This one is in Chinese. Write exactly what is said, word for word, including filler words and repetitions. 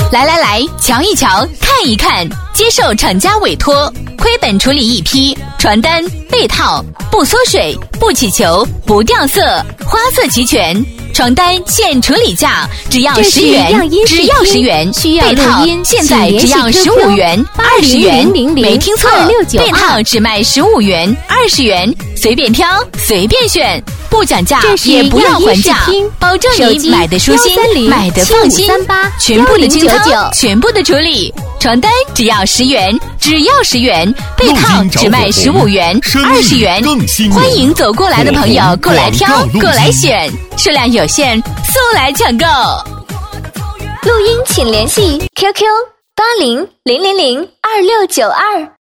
来来来，瞧一瞧，看一看，接受厂家委托，亏本处理一批传单、被套，不缩水、不起球、不掉色，花色齐全。床单现处理价只要十元，只要十元。被套现在只要十五元，二十元。没听错，被套只卖十五元，二十元，随便挑，随便选，不讲价，也不要还价，保证你买的舒心，买的放心。全部的清仓，全部的处理。床单只要十元，只要十元，被套只卖十五元，二十元。欢迎走过来的朋友过来挑，过来选，数量有限，速来抢购。 录音请联系 Q Q 八零零零零二六九二。